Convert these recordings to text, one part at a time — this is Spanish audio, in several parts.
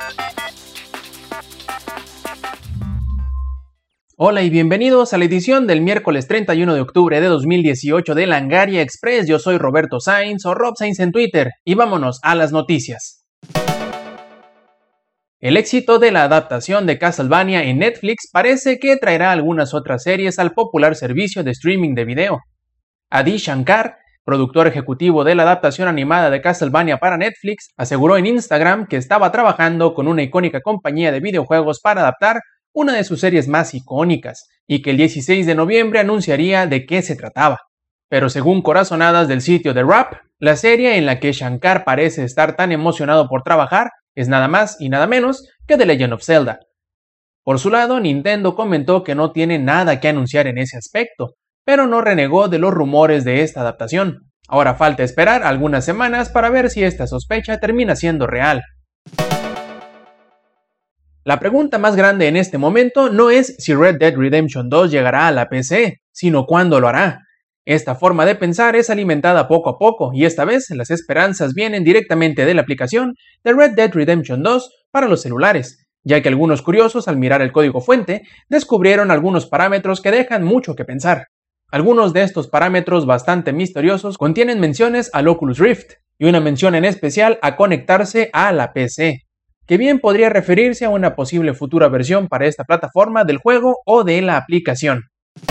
Hola y bienvenidos a la edición del miércoles 31 de octubre de 2018 de Langaria Express. Yo soy Roberto Sainz o Rob Sainz en Twitter y vámonos a las noticias. El éxito de la adaptación de Castlevania en Netflix parece que traerá algunas otras series al popular servicio de streaming de video. Adi Shankar, productor ejecutivo de la adaptación animada de Castlevania para Netflix, aseguró en Instagram que estaba trabajando con una icónica compañía de videojuegos para adaptar una de sus series más icónicas, y que el 16 de noviembre anunciaría de qué se trataba. Pero según corazonadas del sitio The Wrap, la serie en la que Shankar parece estar tan emocionado por trabajar es nada más y nada menos que The Legend of Zelda. Por su lado, Nintendo comentó que no tiene nada que anunciar en ese aspecto, pero no renegó de los rumores de esta adaptación. Ahora falta esperar algunas semanas para ver si esta sospecha termina siendo real. La pregunta más grande en este momento no es si Red Dead Redemption 2 llegará a la PC, sino cuándo lo hará. Esta forma de pensar es alimentada poco a poco y esta vez las esperanzas vienen directamente de la aplicación de Red Dead Redemption 2 para los celulares, ya que algunos curiosos al mirar el código fuente descubrieron algunos parámetros que dejan mucho que pensar. Algunos de estos parámetros bastante misteriosos contienen menciones al Oculus Rift y una mención en especial a conectarse a la PC, que bien podría referirse a una posible futura versión para esta plataforma del juego o de la aplicación.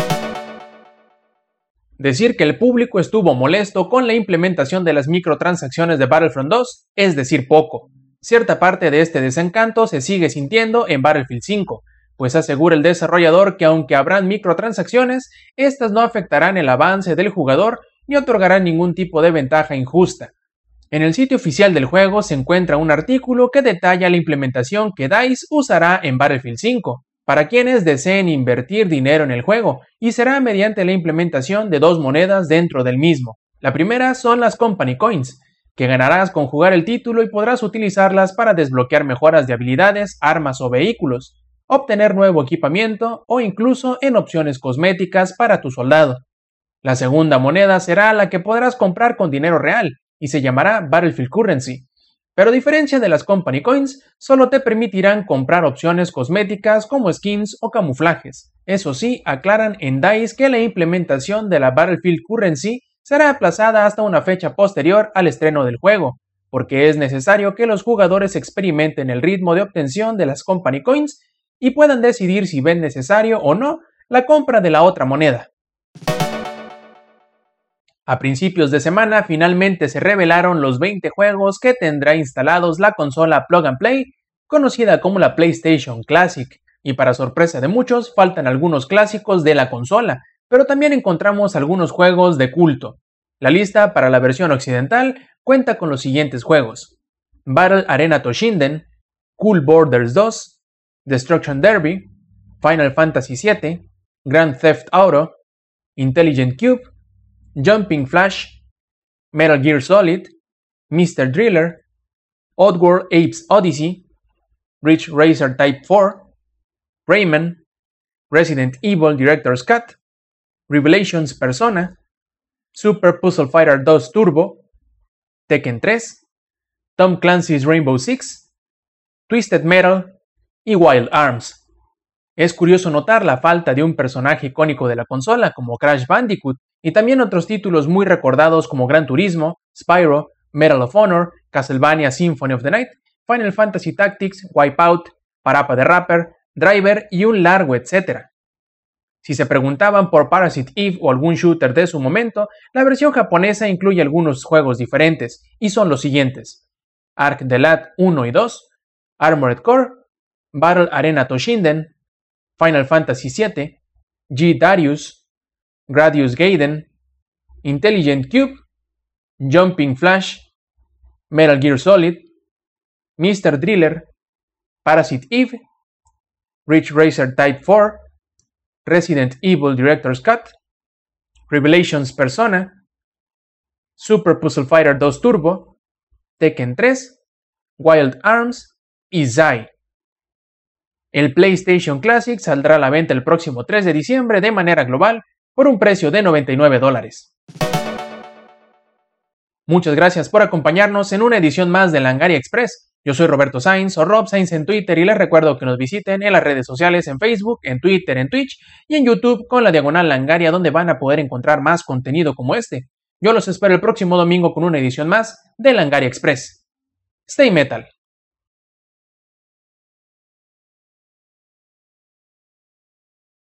Decir que el público estuvo molesto con la implementación de las microtransacciones de Battlefront 2 es decir poco. Cierta parte de este desencanto se sigue sintiendo en Battlefield 5, pues asegura el desarrollador que aunque habrán microtransacciones, estas no afectarán el avance del jugador ni otorgarán ningún tipo de ventaja injusta. En el sitio oficial del juego se encuentra un artículo que detalla la implementación que DICE usará en Battlefield 5, para quienes deseen invertir dinero en el juego, y será mediante la implementación de dos monedas dentro del mismo. La primera son las Company Coins, que ganarás con jugar el título y podrás utilizarlas para desbloquear mejoras de habilidades, armas o vehículos, obtener nuevo equipamiento o incluso en opciones cosméticas para tu soldado. La segunda moneda será la que podrás comprar con dinero real, y se llamará Battlefield Currency, pero a diferencia de las Company Coins, solo te permitirán comprar opciones cosméticas como skins o camuflajes. Eso sí, aclaran en DICE que la implementación de la Battlefield Currency será aplazada hasta una fecha posterior al estreno del juego, porque es necesario que los jugadores experimenten el ritmo de obtención de las Company Coins y puedan decidir si ven necesario o no la compra de la otra moneda. A principios de semana finalmente se revelaron los 20 juegos que tendrá instalados la consola Plug and Play, conocida como la PlayStation Classic, y para sorpresa de muchos faltan algunos clásicos de la consola, pero también encontramos algunos juegos de culto. La lista para la versión occidental cuenta con los siguientes juegos: Battle Arena Toshinden, Cool Borders 2, Destruction Derby, Final Fantasy VII, Grand Theft Auto, Intelligent Cube, Jumping Flash, Metal Gear Solid, Mr. Driller, Oddworld Apes Odyssey, Ridge Racer Type 4, Rayman, Resident Evil Director's Cut, Revelations Persona, Super Puzzle Fighter 2 Turbo, Tekken 3, Tom Clancy's Rainbow Six, Twisted Metal y Wild Arms. Es curioso notar la falta de un personaje icónico de la consola como Crash Bandicoot, y también otros títulos muy recordados como Gran Turismo, Spyro, Medal of Honor, Castlevania Symphony of the Night, Final Fantasy Tactics, Wipeout, Parappa the Rapper, Driver y un largo etcétera. Si se preguntaban por Parasite Eve o algún shooter de su momento, la versión japonesa incluye algunos juegos diferentes, y son los siguientes: Arc the Lad 1 y 2, Armored Core, Battle Arena Toshinden, Final Fantasy VII, G Darius, Gradius Gaiden, Intelligent Cube, Jumping Flash, Metal Gear Solid, Mr. Driller, Parasite Eve, Ridge Racer Type 4, Resident Evil Director's Cut, Revelations Persona, Super Puzzle Fighter 2 Turbo, Tekken 3, Wild Arms y Zai. El PlayStation Classic saldrá a la venta el próximo 3 de diciembre de manera global por un precio de $99. Muchas gracias por acompañarnos en una edición más de Langaria Express. Yo soy Roberto Sainz o Rob Sainz en Twitter y les recuerdo que nos visiten en las redes sociales en Facebook, en Twitter, en Twitch y en YouTube con la diagonal Langaria, donde van a poder encontrar más contenido como este. Yo los espero el próximo domingo con una edición más de Langaria Express. Stay Metal.